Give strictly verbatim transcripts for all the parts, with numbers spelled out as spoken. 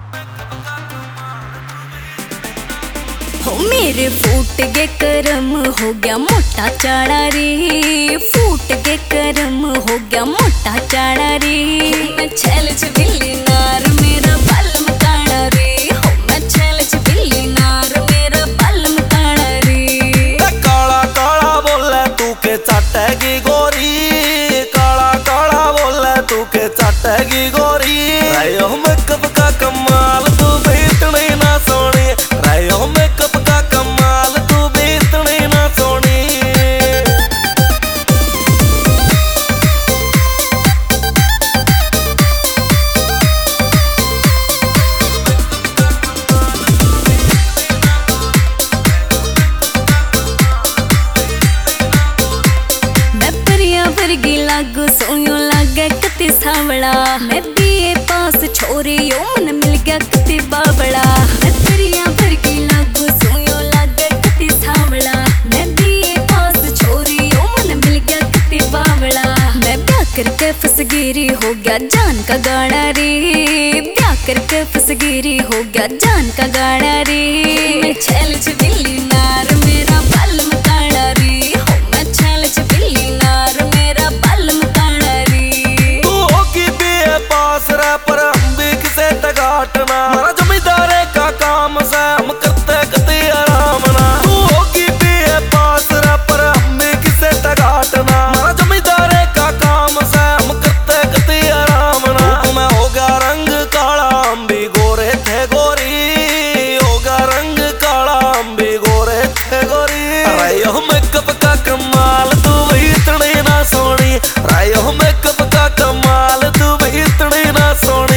हो मेरे फूट गए करम, हो गया मोटा चाड़ा रे। फूट गए करम, हो गया मोटा चाड़ा रे। मैं छैल च बिल्ली नार, मेरा बल मकाड़ा रे। हो मैं छैल च बिल्ली नार, मेरा बल मकाड़ा रे। काला काला बोले तू के चटेगी गोरी, काला काला बोले तू के चटेगी गोरी। रायो मेकअप का कमाल तू भी इतनी ना सोनी, रायो मेकअप का कमाल तू भी इतनी ना सोनी। मैं परिया वर्गी लागू, सोयो लागे कति सावड़ा। मैं बीए पास छोरी, यो मन मिल गया कति बावड़ा। मैं परिया वर्गी लागू, सोयो लागे कति सावड़ा। मैं बीए पास छोरी, यो मन मिल गया कति बावड़ा। मैं ब्याह करके फसगिरी, हो गया जान का गाड़ा रे। ब्याह करके फसगिरी, हो गया जान का गाड़ा रे। मैं छैल च बिल्ली नार, मेरा बल मकाड़ा रे। हो मैं छैल च बिल्ली नार, मेरा बल मकाड़ा रे। तू होगी बीए पास रे, पर हम भी किसे टगाटना। हमारा जमींदारे का काम से हम करते कति आराम ना। तू होगी बीए पास रे, पर हम भी किसे टगाटना। हमारा जमींदारे का काम से हम करते कति आराम ना। मैं हो गया रंग काला, हम भी गोरे थे गोरी। हो गया रंग काला, हम भी गोरे थे गोरी। रायो मेकअप का कमाल तू भी इतनी ना सोनी, रायो मेकअप का कमाल तू भी इतनी ना सोनी।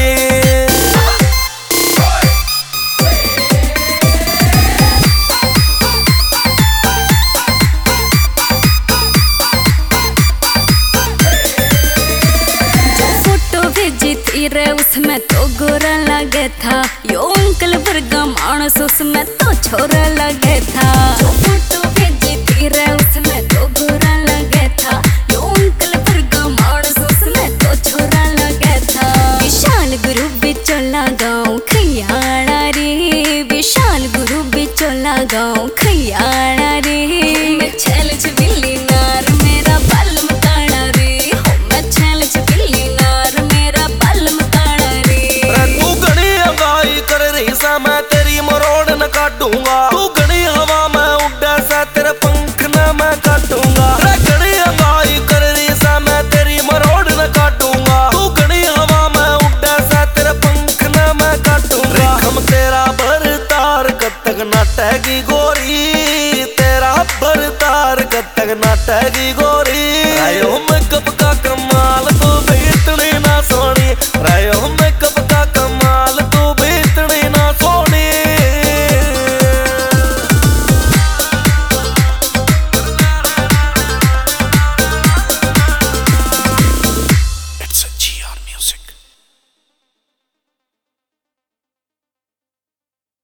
रे उसमें तो गोरा लगे था, यो अंकल वर्गा मानस उसमें तो छोरा लगे था। जो फोटो भेजी थी रे उसमें तो गोरा लगे था, यो अंकल वर्गा मानस उसमें तो छोरा लगे था। विशाल गुरु बिचौला गाँव खैयाड़ा रे। विशाल गुरु बिचौला गाँव खैयाड़ा रे। मैं छैल च बिल्ली नार, मेरा बल मकाड़ा रे। हो मैं छैल च बिल्ली नार, मेरा बल मकाड़ा रे। तू घनी हवाई कर रही सा, मैं तेरी मरोड़ न काटूंगा। तू घनी हवा में उड़े सा, तेरे पंख न मैं काटूंगा। घनी हवाई कर रही सा, मैं तेरी मरोड़ न काटूंगा। तू घनी हवा में उड़े सा, तेरे पंख न मैं काटूंगा। हम तेरा भरतार कब तक नाटेगी गोरी, तेरा भरतार कब तक नाटेगी गोरी।